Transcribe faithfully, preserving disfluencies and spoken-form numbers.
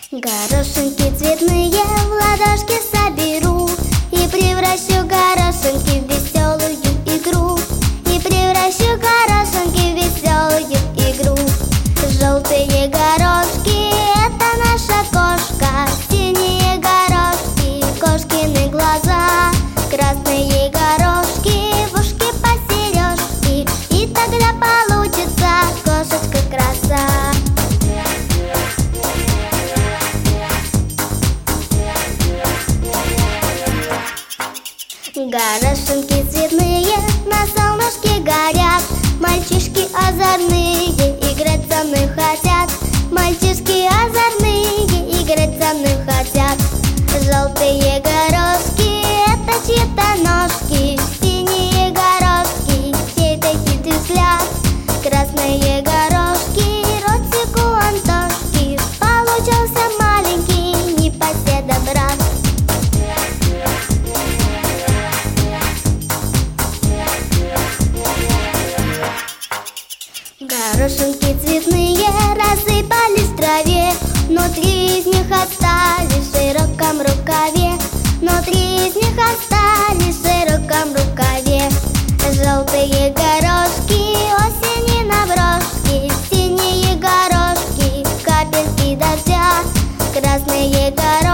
Горошинки цветные в ладошки соберу и превращу горошинки в веселую игру. И превращу горошинки в веселую игру. Желтые горошки — это наша кошка. Синие горошки — кошкины глаза. Красные горошки — в ушки по сережке. И тогда получится кошечка краса. Горошинки цветные на солнышке горят. Мальчишки озорные играть со мной хотят. Мальчишки озорные играть со мной хотят. Желтые горошки — это чьи-то ножки. Синие горошки — чей-то хитрый взгляд. Красные горошки — ротик у Антошки. Получился маленький непоседа брат. Горошинки цветные рассыпались в траве. Внутри из них остались в широком рукаве. Внутри из них остались в широком рукаве. Желтые горошки — осени наброшки. Синие горошки — капельки дождя. Красные горошки